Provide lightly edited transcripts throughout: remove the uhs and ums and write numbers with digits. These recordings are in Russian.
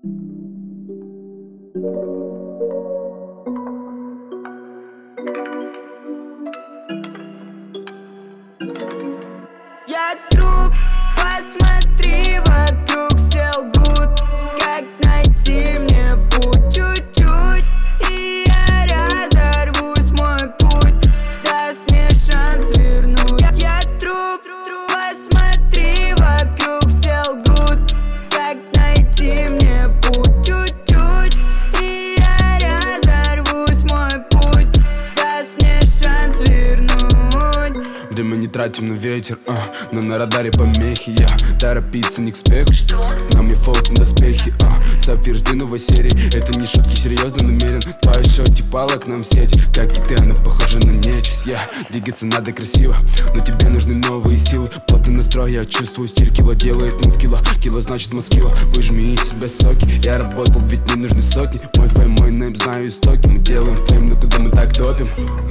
Я труп, посмотри вокруг, все лгут. Как найти мне путь чуть-чуть, и я разорвусь, мой путь даст мне шанс вернуть. Я труп, посмотри вокруг, все лгут. Как найти мне путь чуть-чуть, и я разорвусь, мой путь даст мне шанс вернуть. Время не тратим на ветер, но на радаре помехи. Я торопиться не к спеху. На мне фолки, доспехи, Сапфир, жди новой серии. Это не шутки, серьезно намерен. Твоя шоти палок нам сеть. Как и ты, она похожа на нечисть. Двигаться надо красиво, но тебе нужны новые силы. Плотный настрой, я чувствую стиль. Кило делает мув, кило значит маскила. Выжми из себя соки, я работал, ведь мне нужны сотни. Мой фейм, мой нейм, знаю истоки. Мы делаем фейм, но куда мы так топим?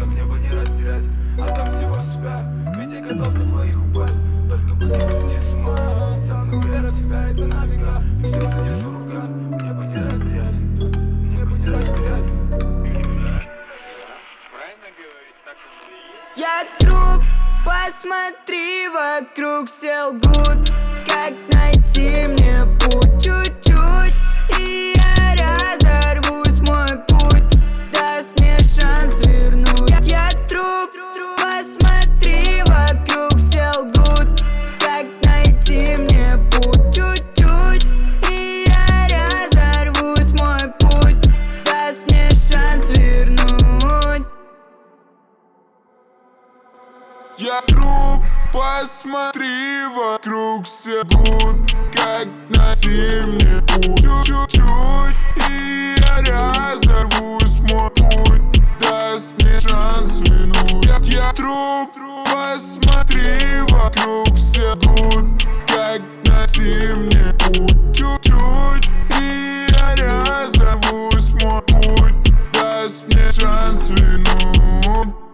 Готов до своих упасть, только бы не сойти с ума. Стану верить в себя, это навека. И все конечно рука, мне бы не растерять, мне бы не растерять. Правильно говорить, так оно и есть. Я труп, посмотри вокруг, все лгут. Как найти мне путь чуть-чуть, и я разорвусь, мой путь даст мне шанс вернуть. Я труп, посмотри вокруг, все лгут. Как найти мне путь чуть-чуть, и я разорвусь, мой путь даст мне шанс вернуть. Я труп, посмотри вокруг, все лгут. Как найти мне путь чуть-чуть, и я разорвусь, мой путь даст мне шанс вернуть. Я труп, посмотри вокруг, все лгут. Как найти мне путь чуть-чуть, и я разорвусь, мой путь даст мне шанс вернуть.